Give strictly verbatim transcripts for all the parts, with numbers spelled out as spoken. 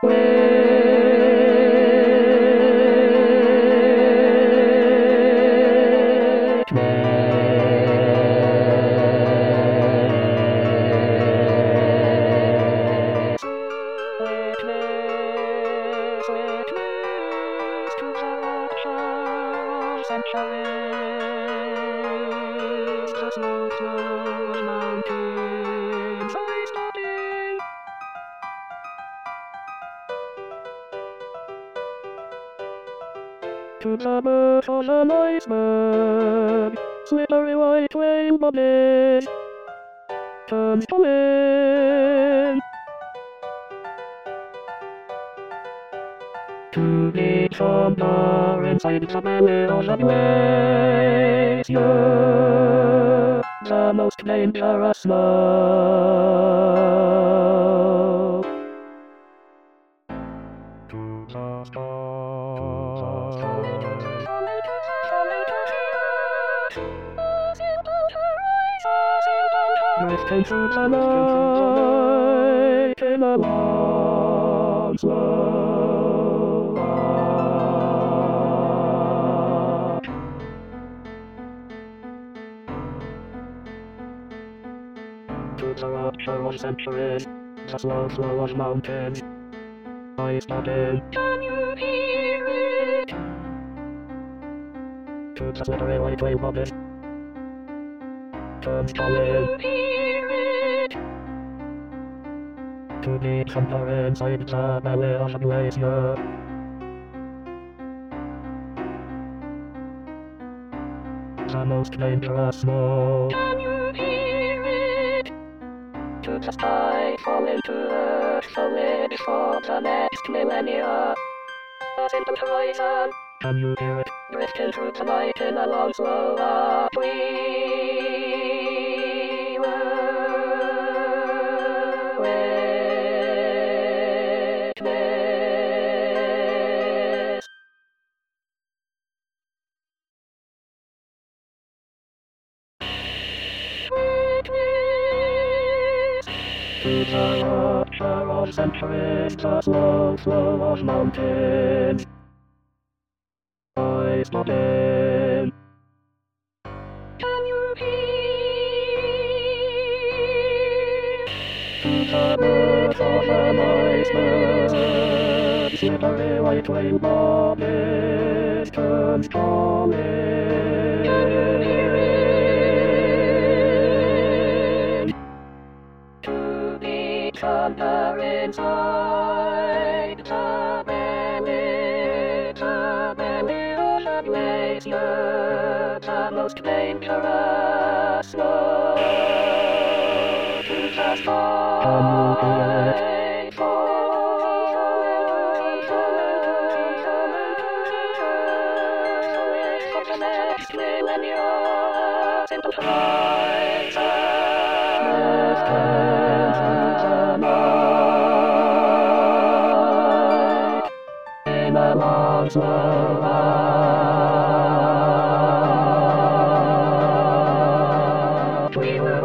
Centuries, the slow flow of mountains are starting. To the birth of an iceberg, slippery white whale bodies turns to wind. To the thunder inside the belly of the glacier, the most dangerous snow. To the stars, falling to the falling to the earth, a sailboat arises, a sailboat drifting through the night in a long slow arc. To the rapture of centuries, the slow flow of mountains, I started. Can you hear it? To the slippery white whale bodies turns to wind. Can you hear it? To the thunder inside the belly of the glacier, the most dangerous snow. Can you hear it? To the sky, falling to earth, solid for the next millennia. A simple horizon. Can you hear it? Drifting through the night in a long slow arc. We were witness. Witness. To the rapture of centuries, the slow flow of mountains, I started. Can you hear? To the birth of an iceberg, slippery white whale bodies turns to wind. Can you hear it? To the thunder inside the belly, the belly of the glacier, the most dangerous snow. To the sky, falling, falling to the earth, for the next millennia, simple horizon. In a long slow arc, we were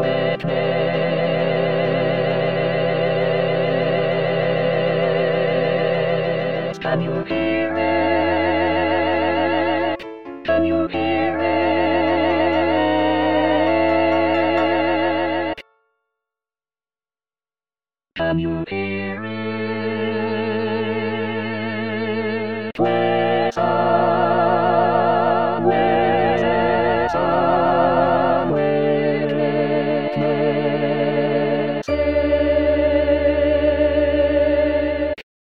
witness. Can you hear it? Can you hear it? Can you hear it? Listen, listen, witness it.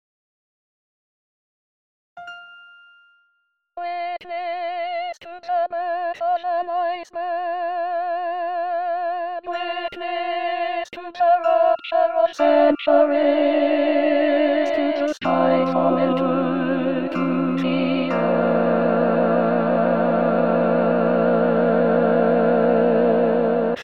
Witness to the birth of an iceberg. Witness to the rapture of centuries. To the sky falling to, to the earth.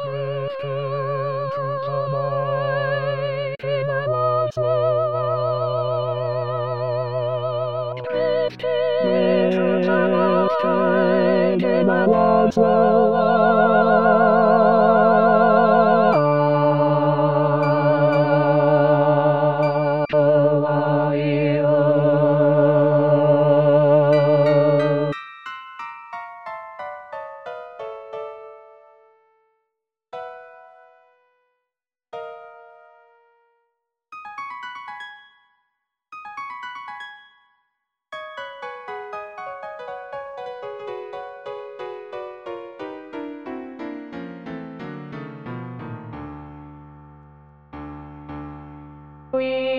Drifting through the night in a long slow walk. Drifting through the night in a long slow walk. Oh, I, oh. We